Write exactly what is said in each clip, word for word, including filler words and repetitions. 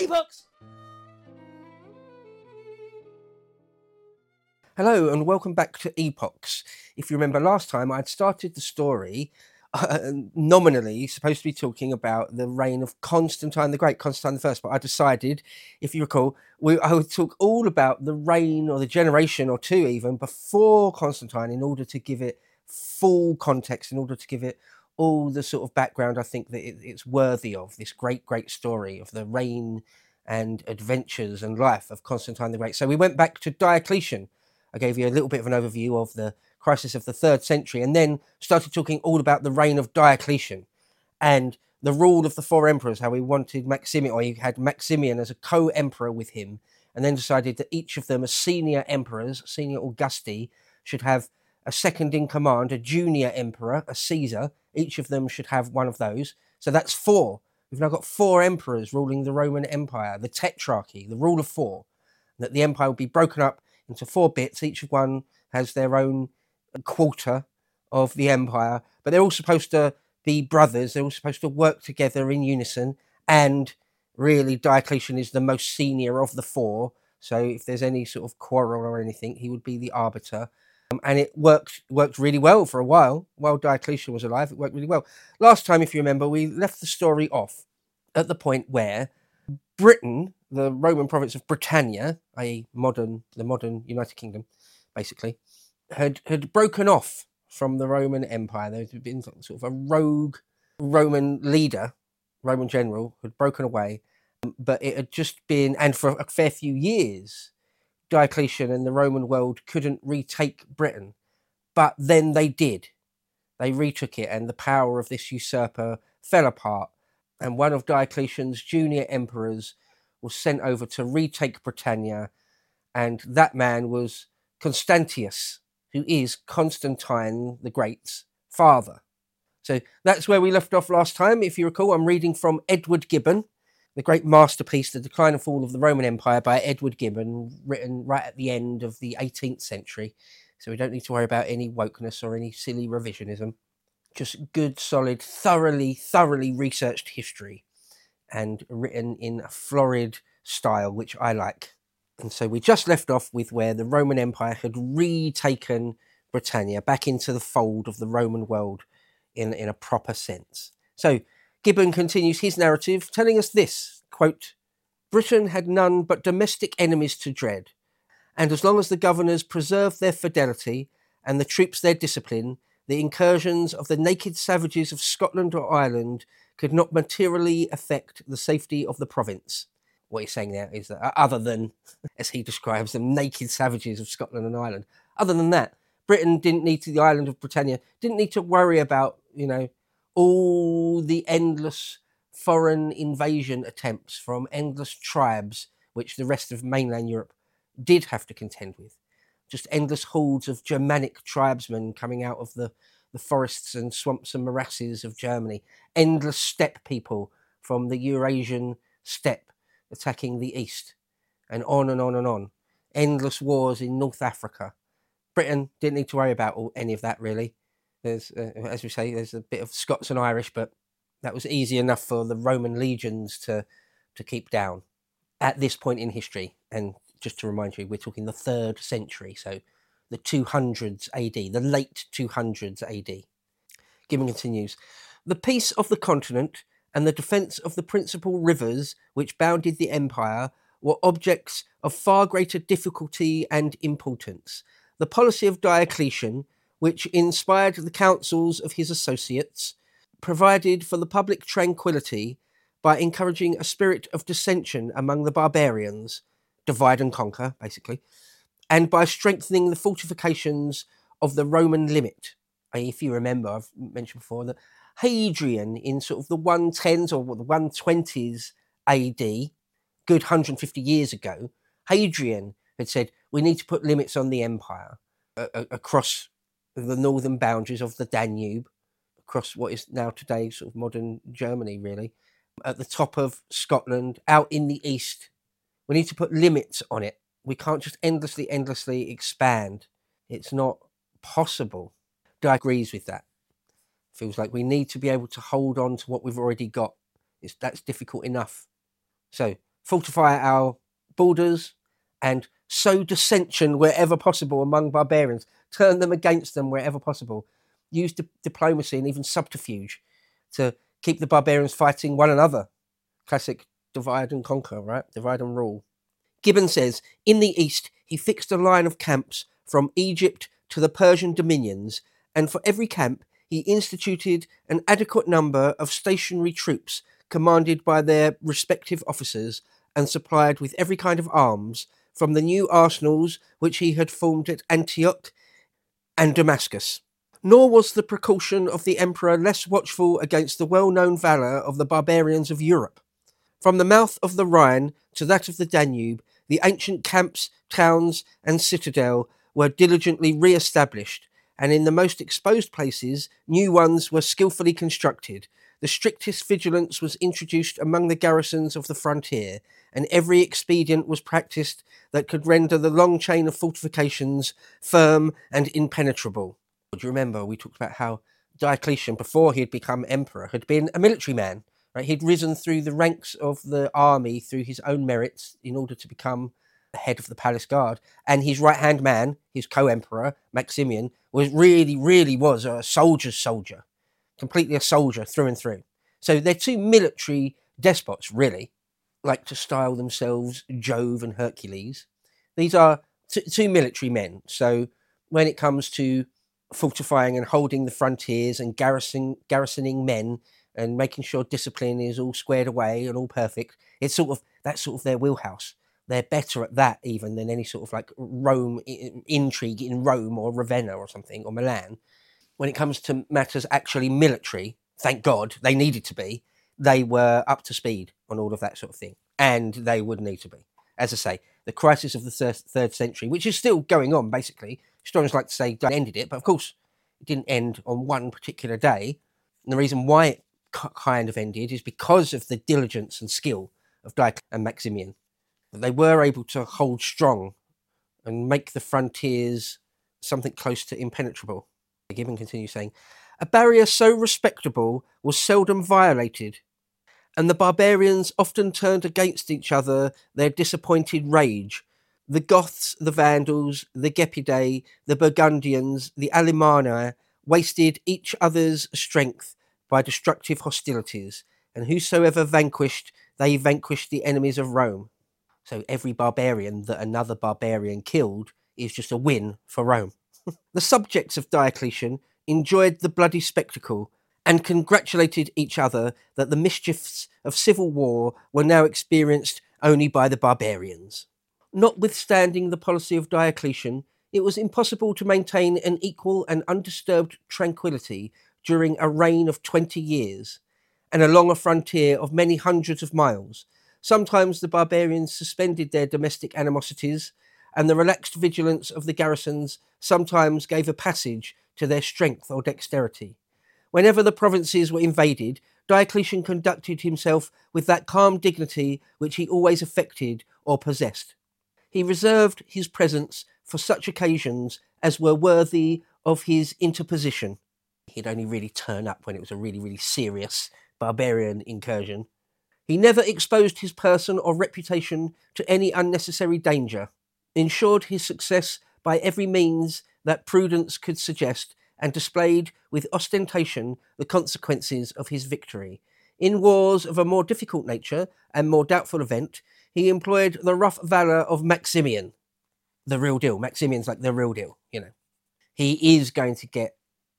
Epochs! Hello and welcome back to Epochs. If you remember last time, I'd started the story uh, nominally supposed to be talking about the reign of Constantine the Great, Constantine the First, but I decided, if you recall, we, I would talk all about the reign or the generation or two even before Constantine in order to give it full context, in order to give it all the sort of background I think that it, it's worthy of, this great, great story of the reign and adventures and life of Constantine the Great. So we went back to Diocletian. I gave you a little bit of an overview of the crisis of the third century and then started talking all about the reign of Diocletian and the rule of the four emperors, how he wanted Maximian, or he had Maximian as a co-emperor with him, and then decided that each of them as senior emperors, senior Augusti, should have a second in command, a junior emperor, a Caesar. Each of them should have one of those. So that's four. We've now got four emperors ruling the Roman Empire, the tetrarchy, the rule of four, that the empire will be broken up into four bits. Each one has their own quarter of the empire, but they're all supposed to be brothers. They're all supposed to work together in unison. And really, Diocletian is the most senior of the four. So if there's any sort of quarrel or anything, he would be the arbiter. Um, and it worked worked really well for a while. While Diocletian was alive, it worked really well. Last time, if you remember, we left the story off at the point where Britain, the Roman province of Britannia, that is modern, the modern United Kingdom, basically, had, had broken off from the Roman Empire. There had been sort of a rogue Roman leader, Roman general, had broken away, but it had just been, and for a fair few years, Diocletian and the Roman world couldn't retake Britain. But then they did. They retook it, and the power of this usurper fell apart. And one of Diocletian's junior emperors was sent over to retake Britannia, and that man was Constantius, who is Constantine the Great's father. So that's where we left off last time. If you recall, I'm reading from Edward Gibbon, the great masterpiece, The Decline and Fall of the Roman Empire by Edward Gibbon, written right at the end of the eighteenth century. So we don't need to worry about any wokeness or any silly revisionism. Just good, solid, thoroughly, thoroughly researched history and written in a florid style, which I like. And so we just left off with where the Roman Empire had retaken Britannia back into the fold of the Roman world in, in a proper sense. So Gibbon continues his narrative, telling us this, quote, "Britain had none but domestic enemies to dread, and as long as the governors preserved their fidelity and the troops their discipline, the incursions of the naked savages of Scotland or Ireland could not materially affect the safety of the province." What he's saying there is that other than, as he describes them, naked savages of Scotland and Ireland, other than that, Britain didn't need to, the island of Britannia, didn't need to worry about, you know, all the endless foreign invasion attempts from endless tribes, which the rest of mainland Europe did have to contend with. Just endless hordes of Germanic tribesmen coming out of the, the forests and swamps and morasses of Germany. Endless steppe people from the Eurasian steppe attacking the east. And on and on and on. Endless wars in North Africa. Britain didn't need to worry about all, any of that, really. There's, uh, as we say, there's a bit of Scots and Irish, but that was easy enough for the Roman legions to, to keep down at this point in history. And just to remind you, we're talking the third century, so the two hundreds A D, the late two hundreds A D. Gibbon continues, "The peace of the continent and the defence of the principal rivers which bounded the empire were objects of far greater difficulty and importance. The policy of Diocletian, which inspired the counsels of his associates, provided for the public tranquillity by encouraging a spirit of dissension among the barbarians, divide and conquer, basically, and by strengthening the fortifications of the Roman limit." If you remember, I've mentioned before that Hadrian in sort of the one tens or the one twenties A D, good one hundred fifty years ago, Hadrian had said, we need to put limits on the empire uh, across the northern boundaries of the Danube, across what is now today sort of modern Germany, really, at the top of Scotland, out in the east. We need to put limits on it. We can't just endlessly, endlessly expand. It's not possible. Di agrees with that. Feels like we need to be able to hold on to what we've already got. It's, that's difficult enough. So fortify our borders, and sow dissension wherever possible among barbarians, turn them against them wherever possible, use di- diplomacy and even subterfuge to keep the barbarians fighting one another. Classic divide and conquer, right? Divide and rule. Gibbon says, in the east, he fixed a line of camps from Egypt to the Persian dominions, and for every camp, he instituted an adequate number of stationary troops commanded by their respective officers and supplied with every kind of arms from the new arsenals which he had formed at Antioch and Damascus. Nor was the precaution of the emperor less watchful against the well-known valour of the barbarians of Europe. From the mouth of the Rhine to that of the Danube, the ancient camps, towns, and citadel were diligently re-established, and in the most exposed places, new ones were skilfully constructed. The strictest vigilance was introduced among the garrisons of the frontier, and every expedient was practised that could render the long chain of fortifications firm and impenetrable. Do you remember we talked about how Diocletian, before he had become emperor, had been a military man? Right? He'd risen through the ranks of the army through his own merits in order to become the head of the palace guard. And his right-hand man, his co-emperor, Maximian, was really, really was a soldier's soldier. Completely a soldier through and through. So they're two military despots, really, like to style themselves Jove and Hercules. These are t- two military men. So when it comes to fortifying and holding the frontiers and garrison, garrisoning men and making sure discipline is all squared away and all perfect, it's sort of, that's sort of their wheelhouse. They're better at that even than any sort of like Rome intrigue in Rome or Ravenna or something, or Milan. When it comes to matters actually military, thank God they needed to be, they were up to speed on all of that sort of thing. And they would need to be. As I say, the crisis of the third, third century, which is still going on, basically. Historians like to say they ended it, but of course it didn't end on one particular day. And the reason why it kind of ended is because of the diligence and skill of Diocletian and Maximian. They were able to hold strong and make the frontiers something close to impenetrable. Gibbon continues saying, a barrier so respectable was seldom violated, and the barbarians often turned against each other their disappointed rage. The Goths, the Vandals, the Gepidae, the Burgundians, the Alemanni wasted each other's strength by destructive hostilities, and whosoever vanquished, they vanquished the enemies of Rome. So every barbarian that another barbarian killed is just a win for Rome. The subjects of Diocletian enjoyed the bloody spectacle and congratulated each other that the mischiefs of civil war were now experienced only by the barbarians. Notwithstanding the policy of Diocletian, it was impossible to maintain an equal and undisturbed tranquillity during a reign of twenty years, and along a frontier of many hundreds of miles. Sometimes the barbarians suspended their domestic animosities, and the relaxed vigilance of the garrisons sometimes gave a passage to their strength or dexterity. Whenever the provinces were invaded, Diocletian conducted himself with that calm dignity which he always affected or possessed. He reserved his presence for such occasions as were worthy of his interposition. He'd only really turn up when it was a really, really serious barbarian incursion. He never exposed his person or reputation to any unnecessary danger, ensured his success by every means that prudence could suggest, and displayed with ostentation the consequences of his victory. In wars of a more difficult nature and more doubtful event, he employed the rough valour of Maximian. The real deal. Maximian's like the real deal, you know. He is going to get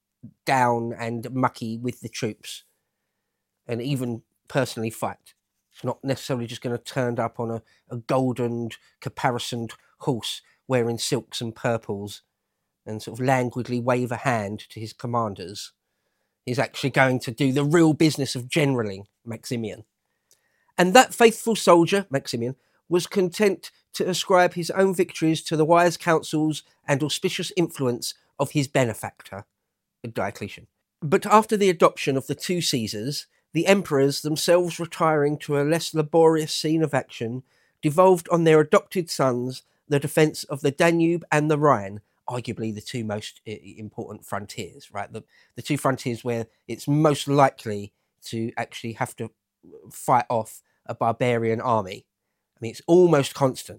down and mucky with the troops and even personally fight. It's not necessarily just going to turn up on a, a golden caparisoned horse wearing silks and purples and sort of languidly wave a hand to his commanders. He's actually going to do the real business of generaling, Maximian. And that faithful soldier, Maximian, was content to ascribe his own victories to the wise counsels and auspicious influence of his benefactor, Diocletian. But after the adoption of the two Caesars, the emperors, themselves retiring to a less laborious scene of action, devolved on their adopted sons the defence of the Danube and the Rhine, arguably the two most important frontiers, right? The, the two frontiers where it's most likely to actually have to fight off a barbarian army. mean, it's almost constant.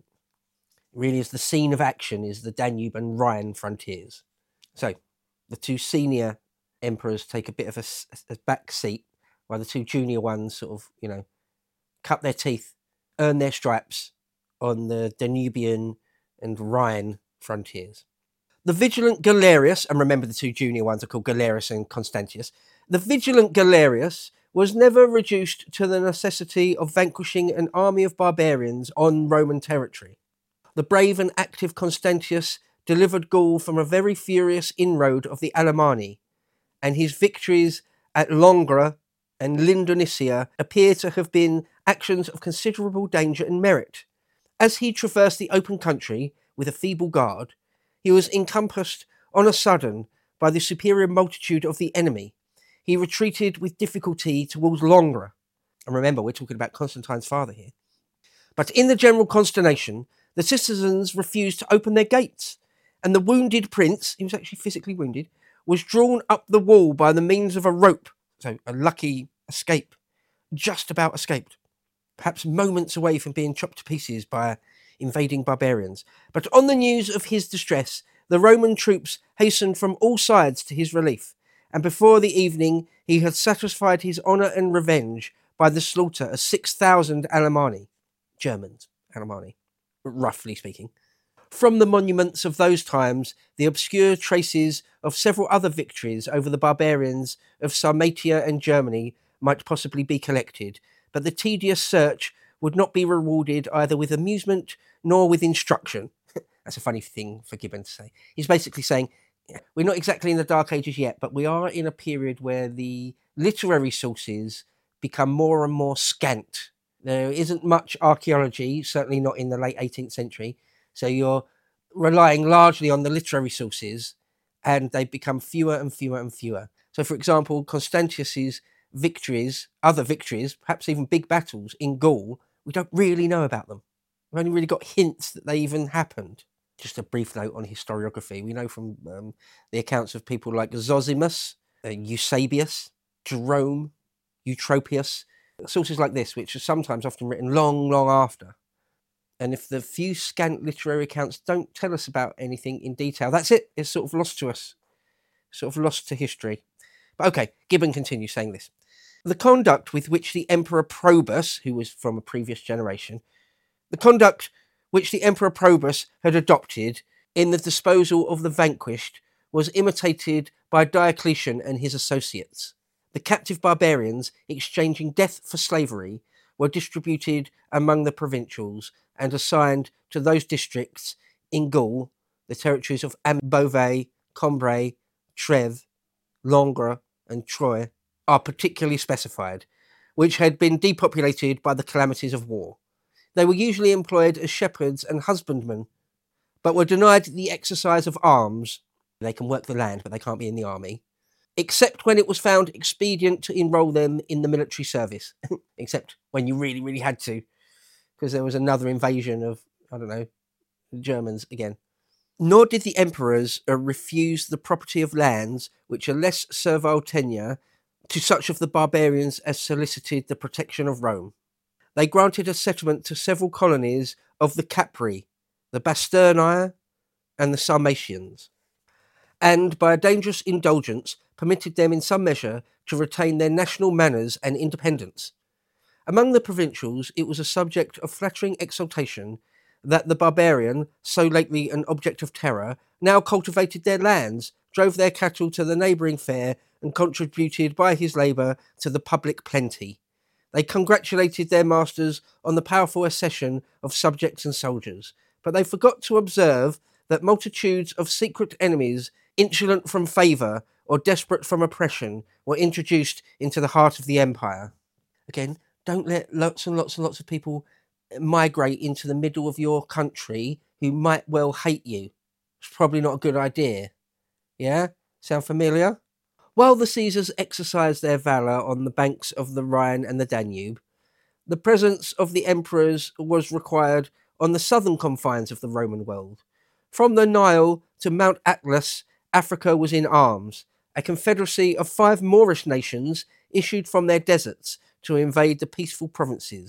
It really is the scene of action is the Danube and Rhine frontiers. So the two senior emperors take a bit of a, a back seat while the two junior ones sort of, you know, cut their teeth, earn their stripes on the Danubian and Rhine frontiers. The vigilant Galerius, and remember the two junior ones are called Galerius and Constantius, the vigilant Galerius was never reduced to the necessity of vanquishing an army of barbarians on Roman territory. The brave and active Constantius delivered Gaul from a very furious inroad of the Alemanni, and his victories at Langres and Lindonicia appear to have been actions of considerable danger and merit. As he traversed the open country with a feeble guard, he was encompassed on a sudden by the superior multitude of the enemy. He retreated with difficulty towards Langres. And remember, we're talking about Constantine's father here. But in the general consternation, the citizens refused to open their gates, and the wounded prince, he was actually physically wounded, was drawn up the wall by the means of a rope, so a lucky escape, just about escaped, perhaps moments away from being chopped to pieces by invading barbarians. But on the news of his distress, the Roman troops hastened from all sides to his relief, and before the evening he had satisfied his honour and revenge by the slaughter of six thousand Alemanni, Germans, Alemanni, roughly speaking. From the monuments of those times, the obscure traces of several other victories over the barbarians of Sarmatia and Germany might possibly be collected, but the tedious search would not be rewarded either with amusement nor with instruction. That's a funny thing for Gibbon to say. He's basically saying, yeah, we're not exactly in the Dark Ages yet, but we are in a period where the literary sources become more and more scant. There isn't much archaeology, certainly not in the late eighteenth century. So you're relying largely on the literary sources, and they become fewer and fewer and fewer. So, for example, Constantius's victories, other victories, perhaps even big battles in Gaul, we don't really know about them. We've only really got hints that they even happened. Just a brief note on historiography. We know from um, the accounts of people like Zosimus, uh, Eusebius, Jerome, Eutropius, sources like this, which are sometimes often written long, long after. And if the few scant literary accounts don't tell us about anything in detail, that's it. It's sort of lost to us, sort of lost to history. But okay, Gibbon continues saying this. The conduct with which the Emperor Probus, who was from a previous generation, the conduct which the Emperor Probus had adopted in the disposal of the vanquished was imitated by Diocletian and his associates. The captive barbarians, exchanging death for slavery, were distributed among the provincials and assigned to those districts in Gaul, the territories of Beauvais, Cambrai, Trèves, Langres, and Troyes are particularly specified, which had been depopulated by the calamities of war. They were usually employed as shepherds and husbandmen, but were denied the exercise of arms. They can work the land, but they can't be in the army, except when it was found expedient to enrol them in the military service, except when you really, really had to, because there was another invasion of, I don't know, Germans again. Nor did the emperors uh, refuse the property of lands which a less servile tenure to such of the barbarians as solicited the protection of Rome. They granted a settlement to several colonies of the Capri, the Basterni, and the Sarmatians, and by a dangerous indulgence permitted them in some measure to retain their national manners and independence. Among the provincials, it was a subject of flattering exultation that the barbarian, so lately an object of terror, now cultivated their lands, drove their cattle to the neighbouring fair, and contributed by his labour to the public plenty. They congratulated their masters on the powerful accession of subjects and soldiers, but they forgot to observe that multitudes of secret enemies, insolent from favour or desperate from oppression, were introduced into the heart of the empire. Again, don't let lots and lots and lots of people migrate into the middle of your country who might well hate you. It's probably not a good idea. Yeah? Sound familiar? While the Caesars exercised their valour on the banks of the Rhine and the Danube, the presence of the emperors was required on the southern confines of the Roman world. From the Nile to Mount Atlas, Africa was in arms. A confederacy of five Moorish nations issued from their deserts to invade the peaceful provinces.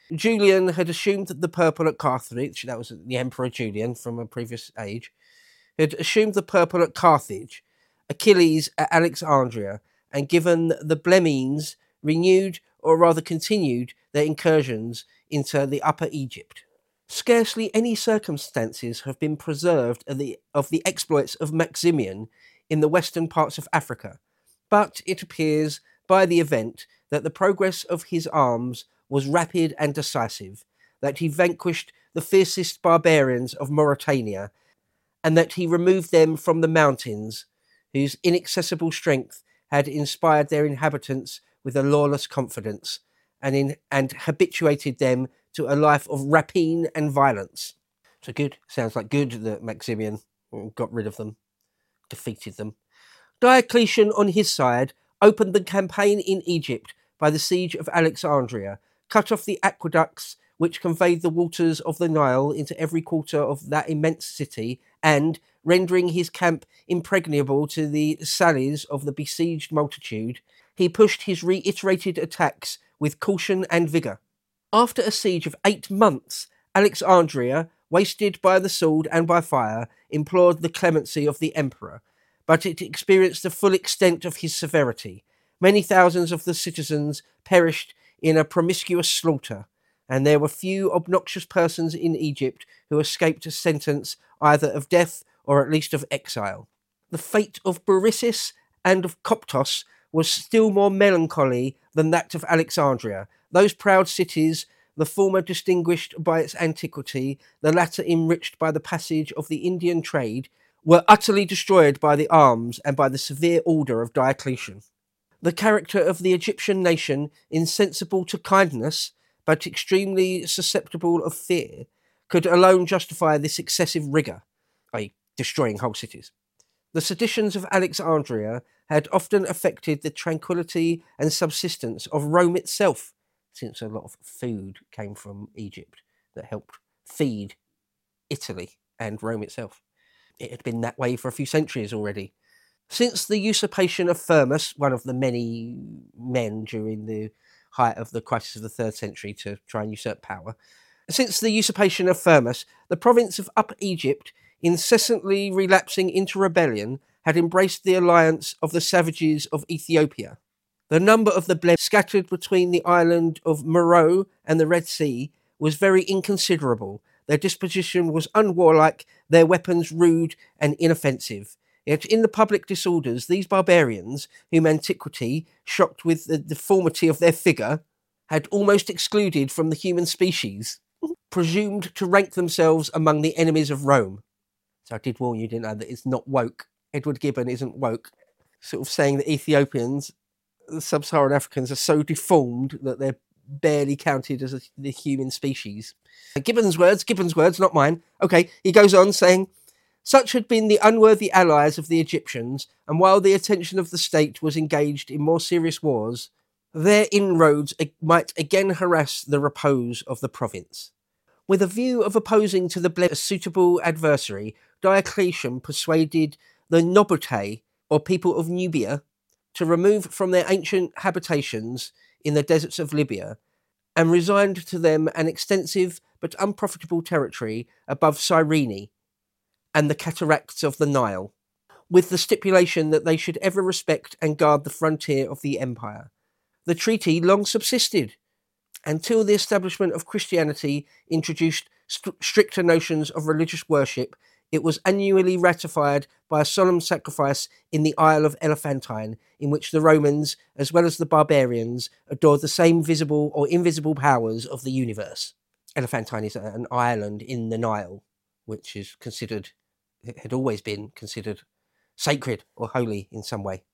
Julian had assumed the purple at Carthage, that was the Emperor Julian from a previous age, had assumed the purple at Carthage, Achilles at Alexandria, and given the Blemmines renewed, or rather continued, their incursions into the Upper Egypt. Scarcely any circumstances have been preserved of the, of the exploits of Maximian in the western parts of Africa, but it appears by the event that the progress of his arms was rapid and decisive, that he vanquished the fiercest barbarians of Mauritania, and that he removed them from the mountains, whose inaccessible strength had inspired their inhabitants with a lawless confidence, and, in, and habituated them to a life of rapine and violence. So good, sounds like good that Maximian got rid of them, defeated them. Diocletian, on his side, opened the campaign in Egypt by the siege of Alexandria, cut off the aqueducts which conveyed the waters of the Nile into every quarter of that immense city, and, rendering his camp impregnable to the sallies of the besieged multitude, he pushed his reiterated attacks with caution and vigour. After a siege of eight months, Alexandria, wasted by the sword and by fire, implored the clemency of the emperor, but it experienced the full extent of his severity. Many thousands of the citizens perished in a promiscuous slaughter, and there were few obnoxious persons in Egypt who escaped a sentence either of death or at least of exile. The fate of Berysus and of Coptos was still more melancholy than that of Alexandria. Those proud cities, the former distinguished by its antiquity, the latter enriched by the passage of the Indian trade, were utterly destroyed by the arms and by the severe order of Diocletian. The character of the Egyptian nation, insensible to kindness, but extremely susceptible of fear, could alone justify this excessive rigour, that is, destroying whole cities. The seditions of Alexandria had often affected the tranquillity and subsistence of Rome itself, since a lot of food came from Egypt that helped feed Italy and Rome itself. It had been that way for a few centuries already. Since the usurpation of Firmus, one of the many men during the height of the crisis of the third century to try and usurp power, since the usurpation of Firmus, the province of Upper Egypt, incessantly relapsing into rebellion, had embraced the alliance of the savages of Ethiopia. The number of the Blemmings scattered between the island of Meroe and the Red Sea was very inconsiderable. Their disposition was unwarlike, their weapons rude and inoffensive. Yet in the public disorders, these barbarians, whom antiquity, shocked with the deformity of their figure, had almost excluded from the human species, presumed to rank themselves among the enemies of Rome. So I did warn you, didn't I, that it's not woke. Edward Gibbon isn't woke. Sort of saying that Ethiopians, the sub-Saharan Africans, are so deformed that they're barely counted as a, the human species. Gibbon's words, Gibbon's words, not mine. Okay, he goes on saying, such had been the unworthy allies of the Egyptians, and while the attention of the state was engaged in more serious wars, their inroads might again harass the repose of the province. With a view of opposing to the Blemmings a suitable adversary, Diocletian persuaded the Nobutae, or people of Nubia, to remove from their ancient habitations in the deserts of Libya, and resigned to them an extensive but unprofitable territory above Cyrene and the cataracts of the Nile, with the stipulation that they should ever respect and guard the frontier of the empire. The treaty long subsisted, until the establishment of Christianity introduced st- stricter notions of religious worship. It was annually ratified by a solemn sacrifice in the Isle of Elephantine, in which the Romans, as well as the barbarians, adored the same visible or invisible powers of the universe. Elephantine is an island in the Nile, which is considered, had always been considered sacred or holy in some way,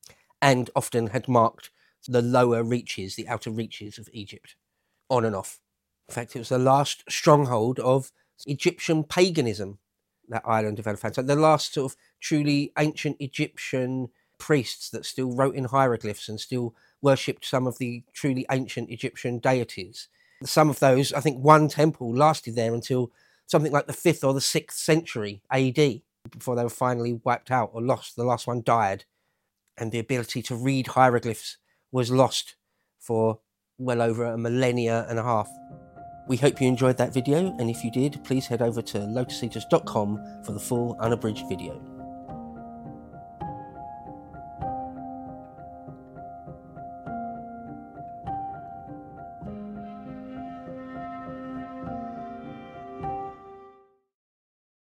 and often had marked the lower reaches, the outer reaches of Egypt, on and off. In fact, it was the last stronghold of Egyptian paganism, that island of Elephantine. The last sort of truly ancient Egyptian priests that still wrote in hieroglyphs and still worshipped some of the truly ancient Egyptian deities. Some of those, I think one temple lasted there until something like the fifth or the sixth century A D, before they were finally wiped out or lost. The last one died, and the ability to read hieroglyphs was lost for well over a millennia and a half. We hope you enjoyed that video, and if you did, please head over to lotus eaters dot com for the full unabridged video.